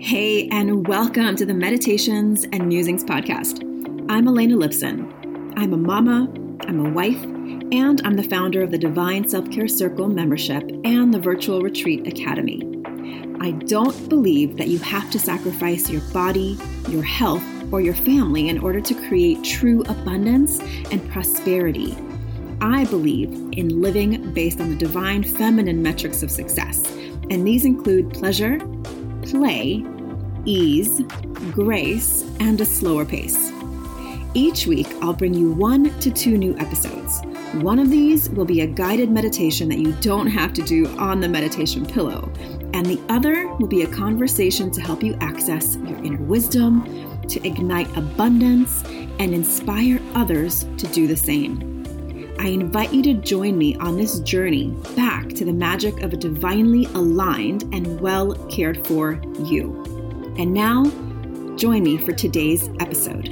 Hey, and welcome to the Meditations and Musings podcast. I'm Elena Lipson. I'm a mama, I'm a wife, and I'm the founder of the Divine Self-Care Circle membership and the Virtual Retreat Academy. I don't believe that you have to sacrifice your body, your health, or your family in order to create true abundance and prosperity. I believe in living based on the divine feminine metrics of success, and these include pleasure, play, ease, grace, and a slower pace. Each week, I'll bring you 1 to 2 new episodes. One of these will be a guided meditation that you don't have to do on the meditation pillow, and the other will be a conversation to help you access your inner wisdom, to ignite abundance, and inspire others to do the same. I invite you to join me on this journey back to the magic of a divinely aligned and well cared for you. And now, join me for today's episode.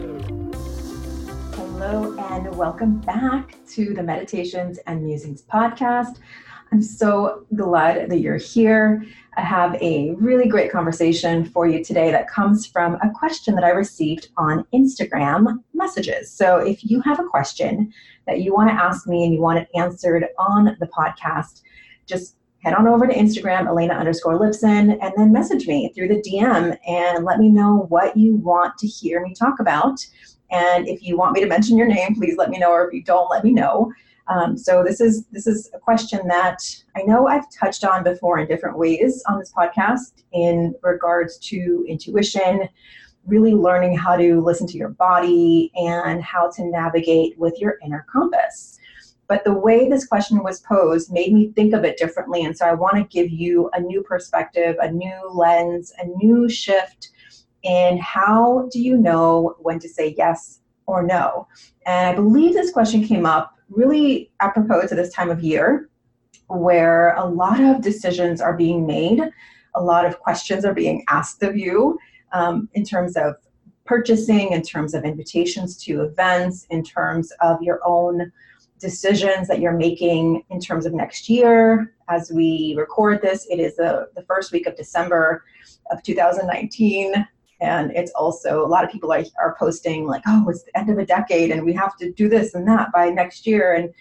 Hello, and welcome back to the Meditations and Musings podcast. I'm so glad that you're here. I have a really great conversation for you today that comes from a question that I received on Instagram messages. So if you have a question that you want to ask me and you want it answered on the podcast, just head on over to Instagram, Elena_Lipson, and then message me through the DM and let me know what you want to hear me talk about. And if you want me to mention your name, please let me know, or if you don't, let me know. So this is a question that I know I've touched on before in different ways on this podcast in regards to intuition, really learning how to listen to your body and how to navigate with your inner compass. But the way this question was posed made me think of it differently. And so I want to give you a new perspective, a new lens, a new shift in how do you know when to say yes or no. And I believe this question came up really apropos to this time of year where a lot of decisions are being made, a lot of questions are being asked of you in terms of purchasing, in terms of invitations to events, in terms of your own decisions that you're making in terms of next year. As we record this, it is the first week of December of 2019. And it's also, a lot of people are posting like, oh, it's the end of a decade and we have to do this and that by next year. And,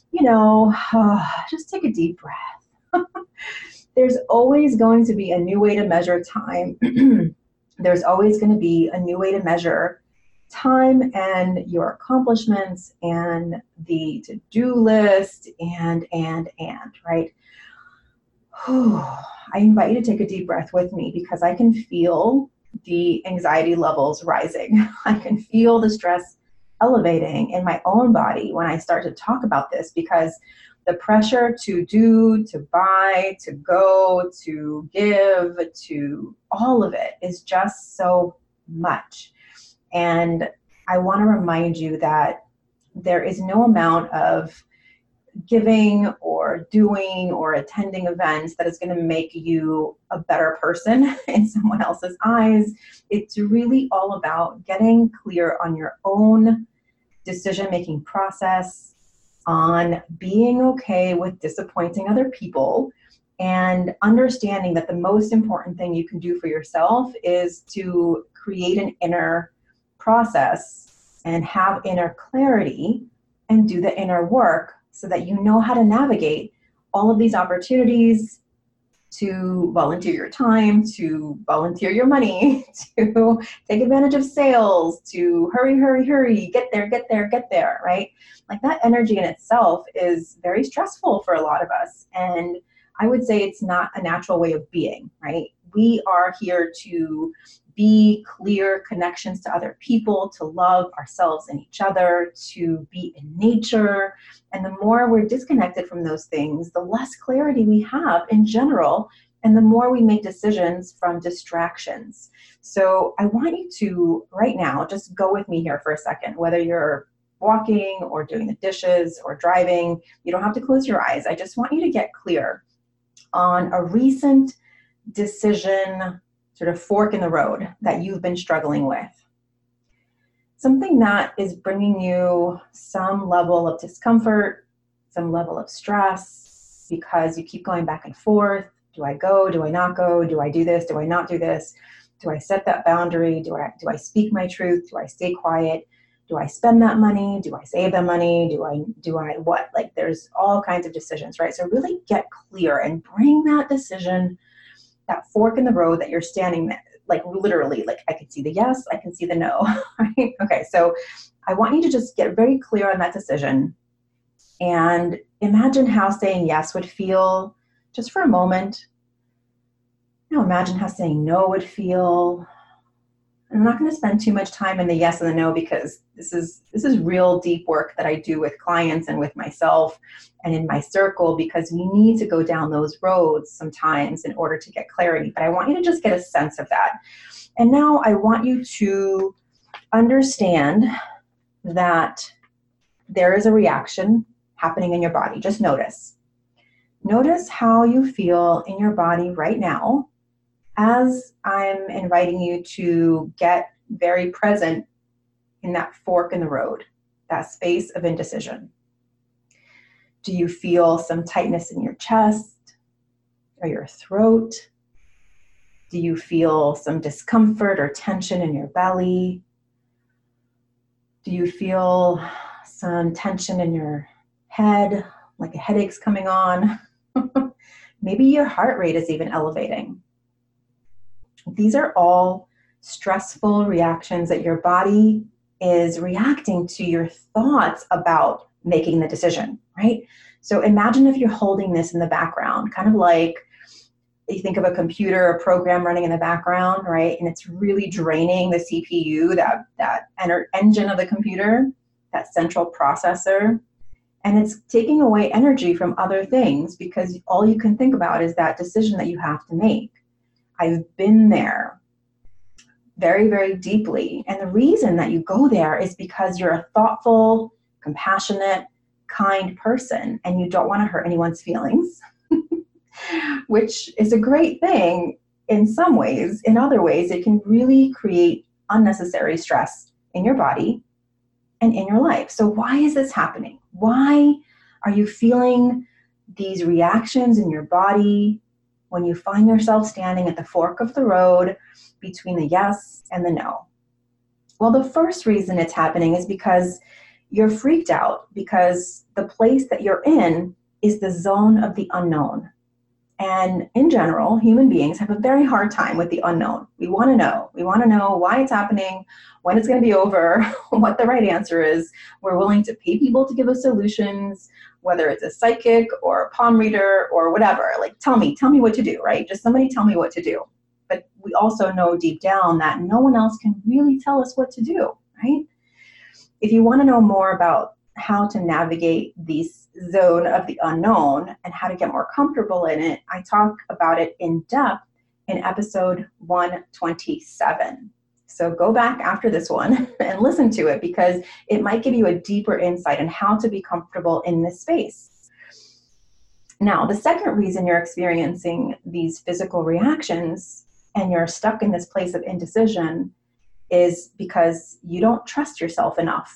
just take a deep breath. There's always going to be a new way to measure time. There's always going to be a new way to measure time and your accomplishments and the to-do list and, right? I invite you to take a deep breath with me because I can feel the anxiety levels rising. I can feel the stress elevating in my own body when I start to talk about this because the pressure to do, to buy, to go, to give, to all of it is just so much. And I want to remind you that there is no amount of giving or doing or attending events that is going to make you a better person in someone else's eyes. It's really all about getting clear on your own decision-making process, on being okay with disappointing other people, and understanding that the most important thing you can do for yourself is to create an inner process and have inner clarity and do the inner work so that you know how to navigate all of these opportunities to volunteer your time, to volunteer your money, to take advantage of sales, to hurry, get there, right? Like that energy in itself is very stressful for a lot of us. And I would say it's not a natural way of being, right? We are here to be clear connections to other people, to love ourselves and each other, to be in nature. And the more we're disconnected from those things, the less clarity we have in general, and the more we make decisions from distractions. So I want you to, right now, just go with me here for a second, whether you're walking or doing the dishes or driving, you don't have to close your eyes. I just want you to get clear on a recent decision, sort of fork in the road that you've been struggling with. Something that is bringing you some level of discomfort, some level of stress, because you keep going back and forth. Do I go? Do I not go? Do I do this? Do I not do this? Do I set that boundary? Do I speak my truth? Do I stay quiet? Do I spend that money? Do I save that money? Do I what? Like, there's all kinds of decisions, right? So really get clear and bring that decision, that fork in the road that you're standing there, like literally, like I can see the yes, I can see the no, right? Okay, so I want you to just get very clear on that decision and imagine how saying yes would feel just for a moment. Now imagine how saying no would feel. I'm not going to spend too much time in the yes and the no, because this is real deep work that I do with clients and with myself and in my circle, because we need to go down those roads sometimes in order to get clarity. But I want you to just get a sense of that. And now I want you to understand that there is a reaction happening in your body. Just notice. Notice how you feel in your body right now, as I'm inviting you to get very present in that fork in the road, that space of indecision. Do you feel some tightness in your chest or your throat? Do you feel some discomfort or tension in your belly? Do you feel some tension in your head, like a headache's coming on? Maybe your heart rate is even elevating. These are all stressful reactions that your body is reacting to your thoughts about making the decision, right? So imagine if you're holding this in the background, kind of like you think of a computer, a program running in the background, right? And it's really draining the CPU, that engine of the computer, that central processor. And it's taking away energy from other things, because all you can think about is that decision that you have to make. I've been there very, very deeply. And the reason that you go there is because you're a thoughtful, compassionate, kind person, and you don't want to hurt anyone's feelings, which is a great thing in some ways. In other ways, it can really create unnecessary stress in your body and in your life. So why is this happening? Why are you feeling these reactions in your body when you find yourself standing at the fork of the road between the yes and the no? Well, the first reason it's happening is because you're freaked out, because the place that you're in is the zone of the unknown. And in general, human beings have a very hard time with the unknown. We want to know. We want to know why it's happening, when it's going to be over, what the right answer is. We're willing to pay people to give us solutions, whether it's a psychic or a palm reader or whatever. Like, tell me what to do, right? Just somebody tell me what to do. But we also know deep down that no one else can really tell us what to do, right? If you want to know more about how to navigate this zone of the unknown and how to get more comfortable in it, I talk about it in depth in episode 127. So go back after this one and listen to it, because it might give you a deeper insight on how to be comfortable in this space. Now, the second reason you're experiencing these physical reactions and you're stuck in this place of indecision is because you don't trust yourself enough.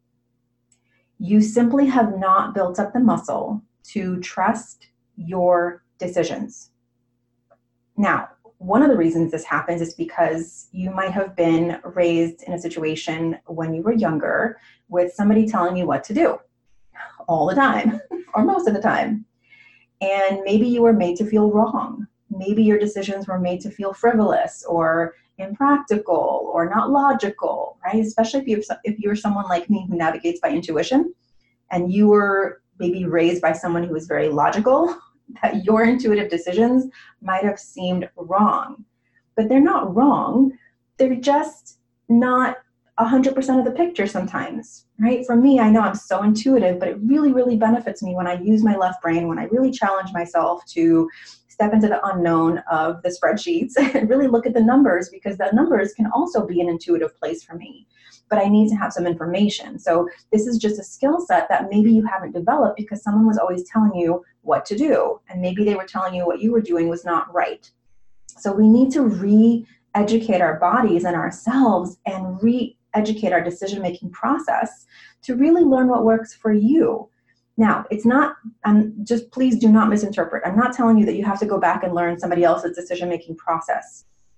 You simply have not built up the muscle to trust your decisions. Now, one of the reasons this happens is because you might have been raised in a situation when you were younger with somebody telling you what to do all the time, or most of the time. And maybe you were made to feel wrong. Maybe your decisions were made to feel frivolous or impractical or not logical, right? Especially if you're someone like me who navigates by intuition, and you were maybe raised by someone who was very logical, that your intuitive decisions might have seemed wrong. But they're not wrong. They're just not 100% of the picture sometimes, right? For me, I know I'm so intuitive, but it really, really benefits me when I use my left brain, when I really challenge myself to step into the unknown of the spreadsheets and really look at the numbers, because the numbers can also be an intuitive place for me. But I need to have some information. So this is just a skill set that maybe you haven't developed because someone was always telling you what to do. And maybe they were telling you what you were doing was not right. So we need to re-educate our bodies and ourselves and re-educate our decision-making process to really learn what works for you. Now, it's not, just please do not misinterpret. I'm not telling you that you have to go back and learn somebody else's decision-making process.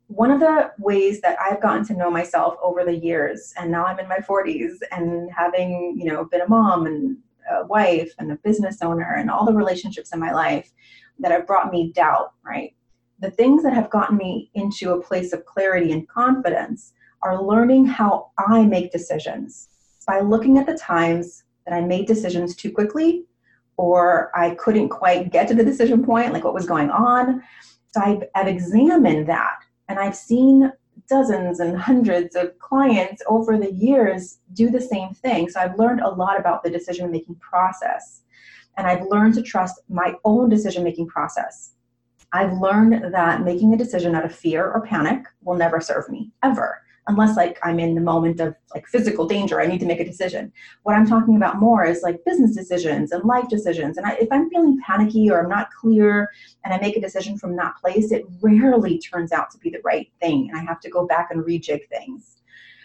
One of the ways that I've gotten to know myself over the years, and now I'm in my 40s and having, been a mom and a wife and a business owner and all the relationships in my life that have brought me doubt, right? The things that have gotten me into a place of clarity and confidence are learning how I make decisions by looking at the times that I made decisions too quickly, or I couldn't quite get to the decision point, like what was going on. So I've examined that, and I've seen dozens and hundreds of clients over the years do the same thing. So I've learned a lot about the decision-making process, and I've learned to trust my own decision-making process. I've learned that making a decision out of fear or panic will never serve me, ever. Unless like I'm in the moment of like physical danger, I need to make a decision. What I'm talking about more is like business decisions and life decisions. And if I'm feeling panicky or I'm not clear and I make a decision from that place, it rarely turns out to be the right thing. And I have to go back and rejig things.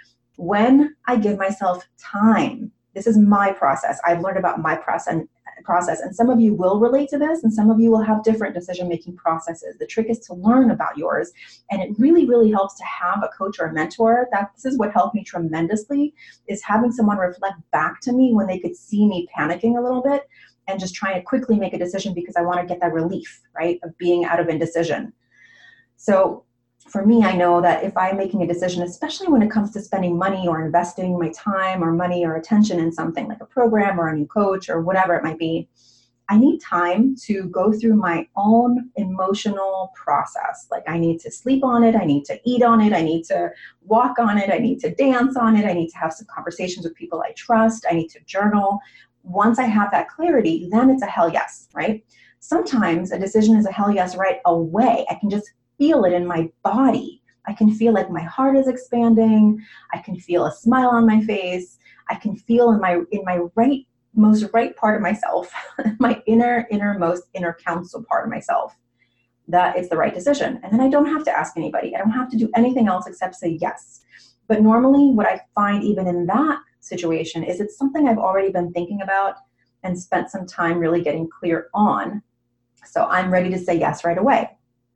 When I give myself time, this is my process. I've learned about my process, and some of you will relate to this, and some of you will have different decision-making processes. The trick is to learn about yours, and it really, really helps to have a coach or a mentor. This is what helped me tremendously, is having someone reflect back to me when they could see me panicking a little bit and just trying to quickly make a decision because I want to get that relief, right, of being out of indecision. So for me, I know that if I'm making a decision, especially when it comes to spending money or investing my time or money or attention in something like a program or a new coach or whatever it might be, I need time to go through my own emotional process. Like I need to sleep on it. I need to eat on it. I need to walk on it. I need to dance on it. I need to have some conversations with people I trust. I need to journal. Once I have that clarity, then it's a hell yes, right? Sometimes a decision is a hell yes right away. I can just feel it in my body. I can feel like my heart is expanding. I can feel a smile on my face. I can feel in my most right part of myself, my innermost inner counsel part of myself, that it's the right decision. And then I don't have to ask anybody. I don't have to do anything else except say yes. But normally what I find even in that situation is it's something I've already been thinking about and spent some time really getting clear on. So I'm ready to say yes right away.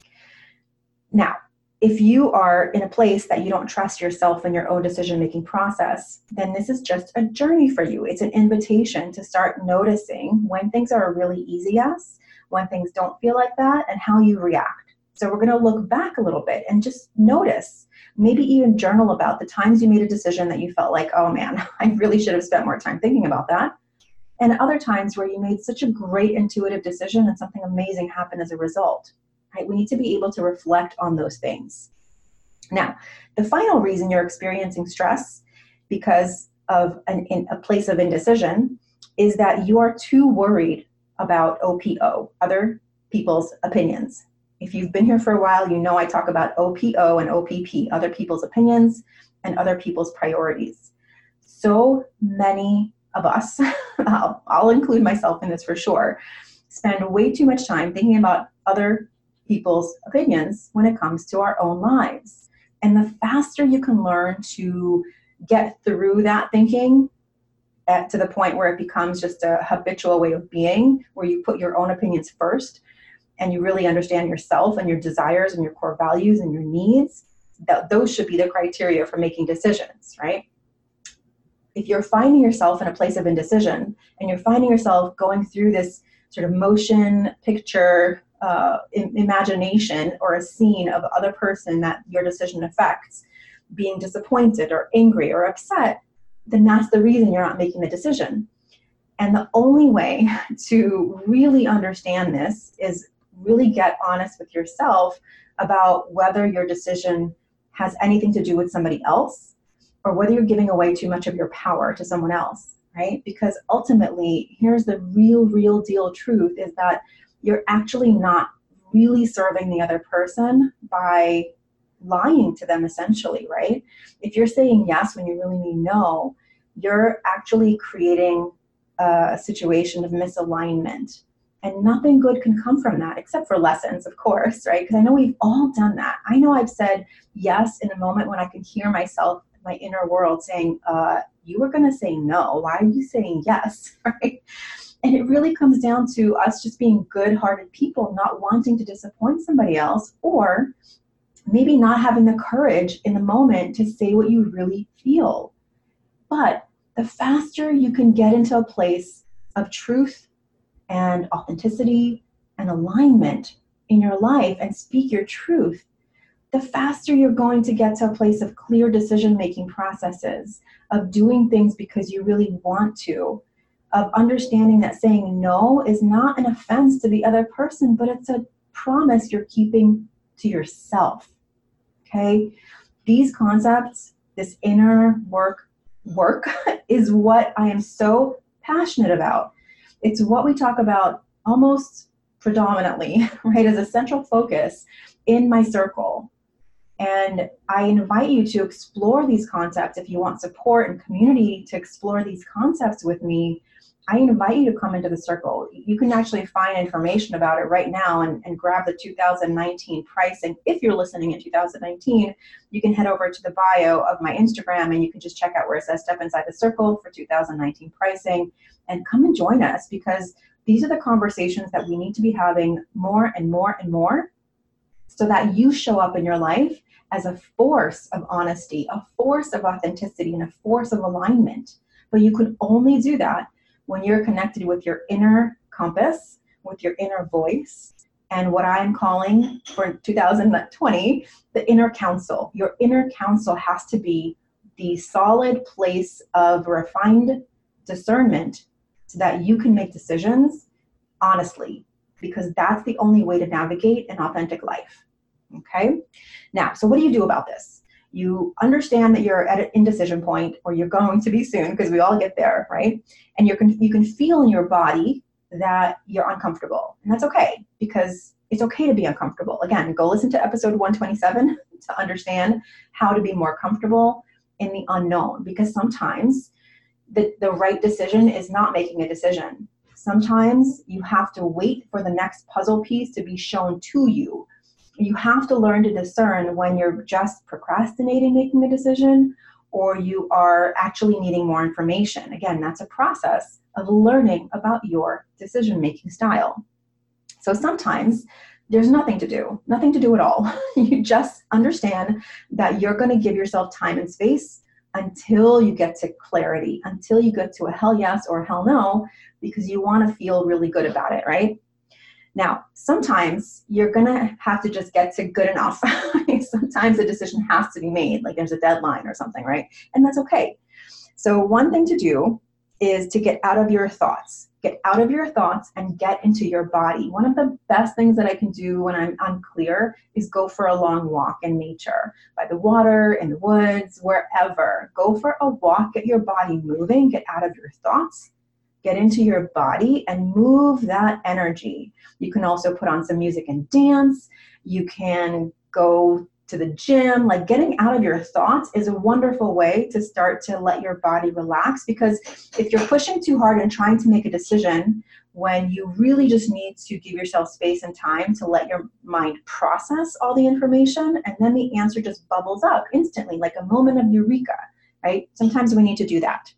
Now, if you are in a place that you don't trust yourself and your own decision-making process, then this is just a journey for you. It's an invitation to start noticing when things are a really easy yes, when things don't feel like that, and how you react. So we're going to look back a little bit and just notice, maybe even journal about the times you made a decision that you felt like, oh man, I really should have spent more time thinking about that. And other times where you made such a great intuitive decision and something amazing happened as a result. Right? We need to be able to reflect on those things. Now, the final reason you're experiencing stress because of a place of indecision is that you are too worried about OPO, other people's opinions. If you've been here for a while, you know I talk about OPO and OPP, other people's opinions and other people's priorities. So many of us, I'll include myself in this for sure, spend way too much time thinking about other people's opinions when it comes to our own lives. And the faster you can learn to get through that thinking to the point where it becomes just a habitual way of being, where you put your own opinions first and you really understand yourself and your desires and your core values and your needs, those should be the criteria for making decisions, right? If you're finding yourself in a place of indecision and you're finding yourself going through this sort of motion picture imagination or a scene of other person that your decision affects, being disappointed or angry or upset, then that's the reason you're not making the decision. And the only way to really understand this is really get honest with yourself about whether your decision has anything to do with somebody else or whether you're giving away too much of your power to someone else, right? Because ultimately, here's the real deal truth is that you're actually not really serving the other person by lying to them, essentially, right? If you're saying yes when you really mean no, you're actually creating a situation of misalignment. And nothing good can come from that, except for lessons, of course, right? Because I know we've all done that. I know I've said yes in a moment when I can hear myself, my inner world saying, you were going to say no. Why are you saying yes, right? And it really comes down to us just being good-hearted people, not wanting to disappoint somebody else, or maybe not having the courage in the moment to say what you really feel. But the faster you can get into a place of truth and authenticity and alignment in your life and speak your truth, the faster you're going to get to a place of clear decision-making processes, of doing things because you really want to, of understanding that saying no is not an offense to the other person, but it's a promise you're keeping to yourself. Okay? These concepts, this inner work is what I am so passionate about. It's what we talk about almost predominantly, right, as a central focus in my circle. And I invite you to explore these concepts. If you want support and community to explore these concepts with me, I invite you to come into the circle. You can actually find information about it right now and grab the 2019 pricing. If you're listening in 2019, you can head over to the bio of my Instagram and you can just check out where it says Step Inside the Circle for 2019 pricing and come and join us, because these are the conversations that we need to be having more and more and more, so that you show up in your life as a force of honesty, a force of authenticity, and a force of alignment. But you can only do that when you're connected with your inner compass, with your inner voice, and what I'm calling for 2020, the inner council. Your inner council has to be the solid place of refined discernment so that you can make decisions honestly, because that's the only way to navigate an authentic life. Okay? Now, so what do you do about this? You understand that you're at an indecision point, or you're going to be soon, because we all get there, right? And you can feel in your body that you're uncomfortable. And that's okay, because it's okay to be uncomfortable. Again, go listen to episode 127 to understand how to be more comfortable in the unknown, because sometimes the right decision is not making a decision. Sometimes you have to wait for the next puzzle piece to be shown to you. You have to learn to discern when you're just procrastinating making a decision or you are actually needing more information. Again, that's a process of learning about your decision-making style. So sometimes there's nothing to do at all. You just understand that you're going to give yourself time and space until you get to clarity, until you get to a hell yes or a hell no, because you want to feel really good about it, right? Now, sometimes you're going to have to just get to good enough. Sometimes a decision has to be made, like there's a deadline or something, right? And that's okay. So one thing to do is to get out of your thoughts. Get out of your thoughts and get into your body. One of the best things that I can do when I'm unclear is go for a long walk in nature, by the water, in the woods, wherever. Go for a walk, get your body moving, get out of your thoughts, get into your body and move that energy. You can also put on some music and dance. You can go to the gym. Like, getting out of your thoughts is a wonderful way to start to let your body relax, because if you're pushing too hard and trying to make a decision when you really just need to give yourself space and time to let your mind process all the information, and then the answer just bubbles up instantly, like a moment of eureka, right? Sometimes we need to do that.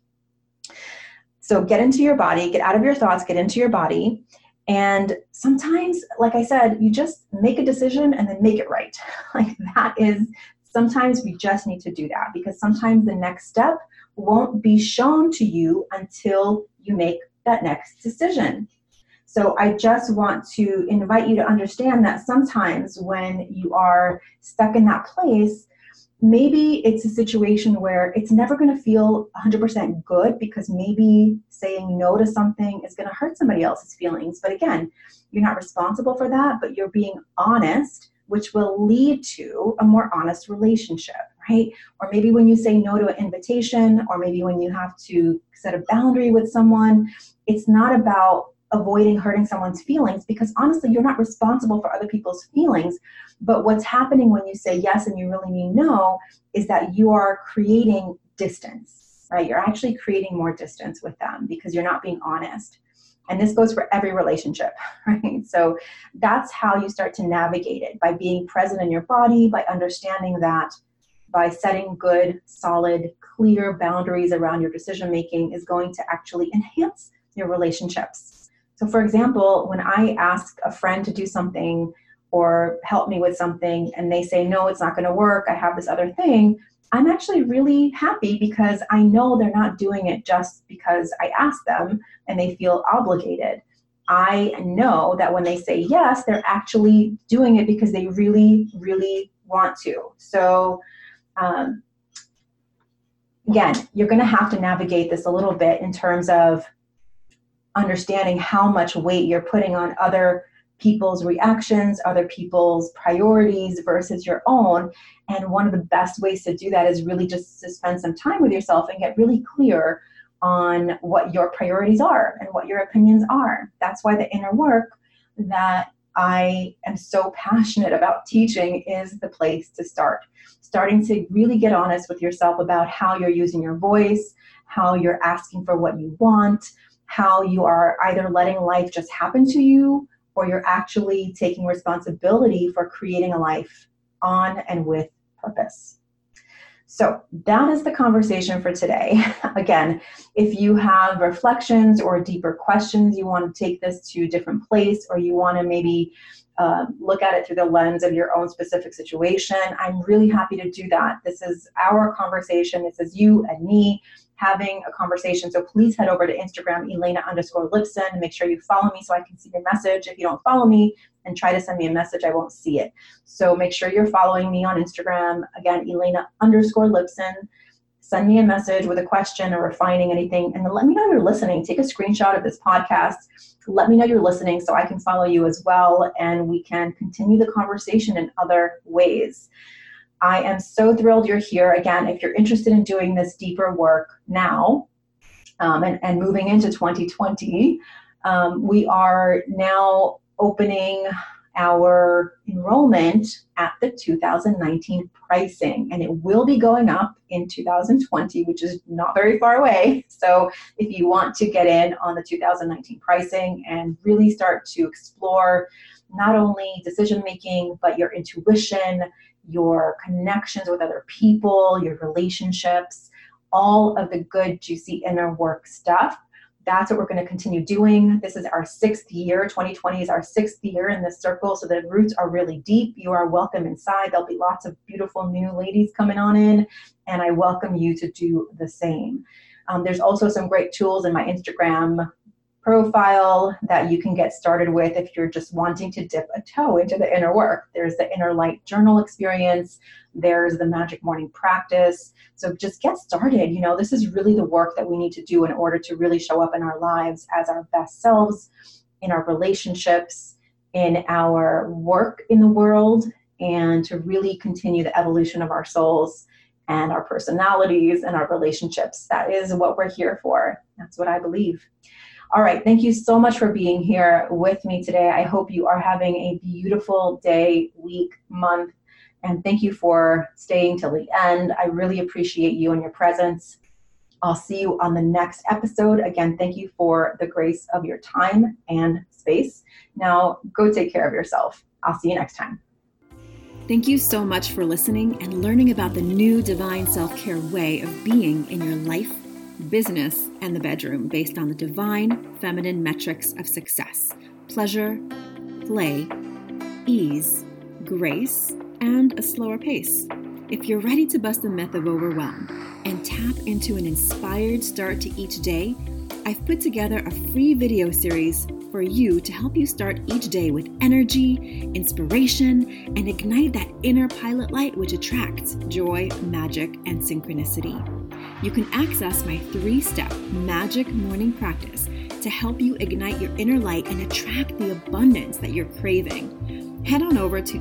So get into your body, get out of your thoughts, get into your body. And sometimes, like I said, you just make a decision and then make it right. Like, that is, sometimes we just need to do that, because sometimes the next step won't be shown to you until you make that next decision. So I just want to invite you to understand that sometimes when you are stuck in that place, maybe it's a situation where it's never going to feel 100% good, because maybe saying no to something is going to hurt somebody else's feelings. But again, you're not responsible for that, but you're being honest, which will lead to a more honest relationship, right? Or maybe when you say no to an invitation, or maybe when you have to set a boundary with someone, it's not about avoiding hurting someone's feelings, because honestly, you're not responsible for other people's feelings. But what's happening when you say yes and you really mean no is that you are creating distance, right? You're actually creating more distance with them because you're not being honest. And this goes for every relationship, right? So that's how you start to navigate it, by being present in your body, by understanding that by setting good, solid, clear boundaries around your decision making is going to actually enhance your relationships. So for example, when I ask a friend to do something, or help me with something and they say, no, it's not going to work, I have this other thing, I'm actually really happy because I know they're not doing it just because I asked them and they feel obligated. I know that when they say yes, they're actually doing it because they really, really want to. So again, you're going to have to navigate this a little bit in terms of understanding how much weight you're putting on other people's reactions, other people's priorities versus your own. And one of the best ways to do that is really just to spend some time with yourself and get really clear on what your priorities are and what your opinions are. That's why the inner work that I am so passionate about teaching is the place to start. Starting to really get honest with yourself about how you're using your voice, how you're asking for what you want, how you are either letting life just happen to you or you're actually taking responsibility for creating a life on and with purpose. So that is the conversation for today. Again, if you have reflections or deeper questions, you want to take this to a different place, or you want to maybe look at it through the lens of your own specific situation, I'm really happy to do that. This is our conversation. This is you and me having a conversation. So please head over to Instagram, Elena_Lipson. Make sure you follow me so I can see your message. If you don't follow me and try to send me a message, I won't see it. So make sure you're following me on Instagram. Again, Elena_Lipson. Send me a message with a question or refining anything, and then let me know you're listening. Take a screenshot of this podcast. Let me know you're listening so I can follow you as well, and we can continue the conversation in other ways. I am so thrilled you're here. Again, if you're interested in doing this deeper work now and moving into 2020, we are now opening our enrollment at the 2019 pricing, and it will be going up in 2020, which is not very far away. So if you want to get in on the 2019 pricing and really start to explore not only decision making, but your intuition, your connections with other people, your relationships, all of the good, juicy inner work stuff, that's what we're going to continue doing. This is our 6th year. 2020 is our 6th year in this circle. So the roots are really deep. You are welcome inside. There'll be lots of beautiful new ladies coming on in, and I welcome you to do the same. There's also some great tools in my Instagram profile that you can get started with if you're just wanting to dip a toe into the inner work. There's the Inner Light Journal experience. There's the Magic Morning Practice. So just get started. You know, this is really the work that we need to do in order to really show up in our lives as our best selves, in our relationships, in our work in the world, and to really continue the evolution of our souls and our personalities and our relationships. That is what we're here for. That's what I believe. All right. Thank you so much for being here with me today. I hope you are having a beautiful day, week, month, and thank you for staying till the end. I really appreciate you and your presence. I'll see you on the next episode. Again, thank you for the grace of your time and space. Now, go take care of yourself. I'll see you next time. Thank you so much for listening and learning about the new divine self-care way of being in your life, business, and the bedroom based on the divine feminine metrics of success: pleasure, play, ease, grace, and a slower pace. If you're ready to bust the myth of overwhelm and tap into an inspired start to each day, I've put together a free video series for you to help you start each day with energy, inspiration, and ignite that inner pilot light which attracts joy, magic, and synchronicity. You can access my 3-step Magic Morning Practice to help you ignite your inner light and attract the abundance that you're craving. Head on over to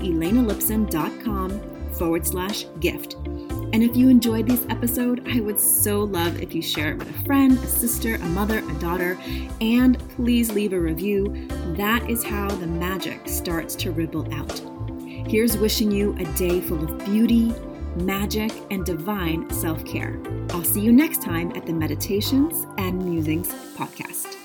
elenalipson.com/gift. And if you enjoyed this episode, I would so love if you share it with a friend, a sister, a mother, a daughter, and please leave a review. That is how the magic starts to ripple out. Here's wishing you a day full of beauty, magic, and divine self-care. I'll see you next time at the Meditations and Musings podcast.